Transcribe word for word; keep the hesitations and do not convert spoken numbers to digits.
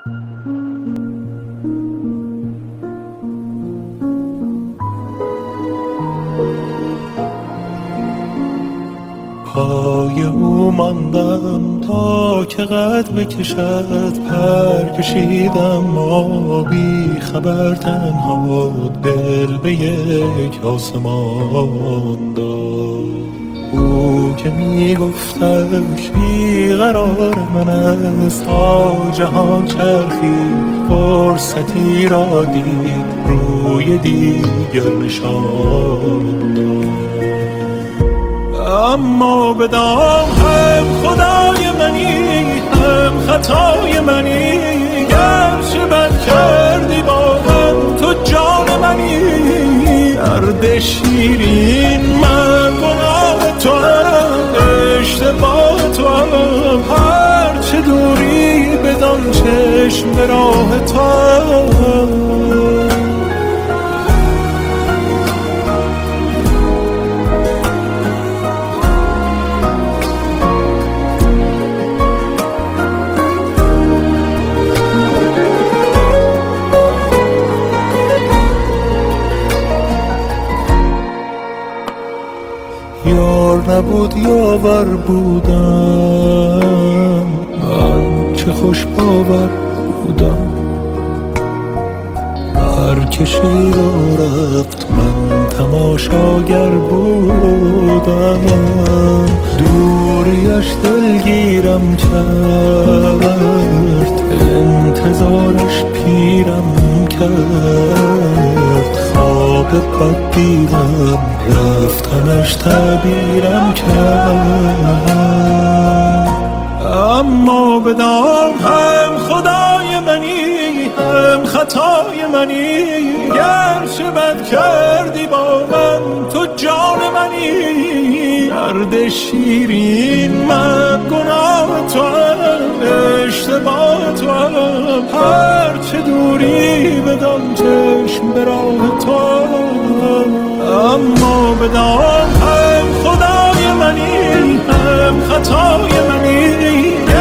پای او ماندم تا که قد بکشد، پر کشیدم ما بی خبر تنها، دل به یک آسمان داد. او که می گفتش بی قرار من است، تا جهان چرخید فرصتی را دید، روی دیگر نشان داد. اما بدان هم خدای منی، هم خطای منی، گرچه بد کردی با من تو جان منی. درد شیرین من گناه تو هم، اشتباه تو هم، هرچه دوری بدان چشم به راه تو هم. یار نبود یاور بودم، من چه خوش باور بودم. هر که شیر رفت من تماشاگر بودم، دوریش دلگیرم کرد، انتظارش پیرم کرد. خواب بد دیدم رفتنش تعبیرم کرد. اما بدان هم خدای منی، هم خطای منی، گرچه بد کردی با من تو جان منی. درد شیرین من گناه تو هم، اشتباه تو هم، هرچه دوری بدان چشم به راه تو هم. اما بدان هم خدای منی، هم خطای منی،